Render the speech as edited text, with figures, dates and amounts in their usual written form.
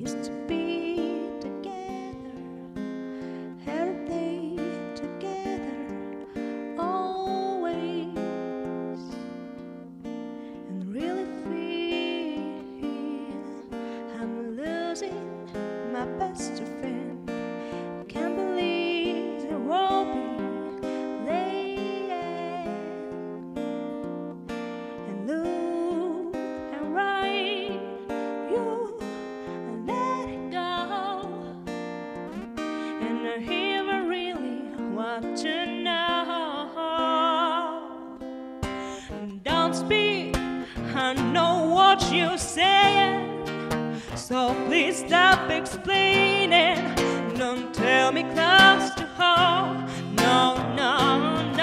used to be together every day, together always, and really feel I'm losing my best friend. Can't believe it won't be late, and look and right, you let it go, and I hear I really want to know. Don't speak, I know what you're saying, so please stop explaining. Don't tell me close to home. No, no, no.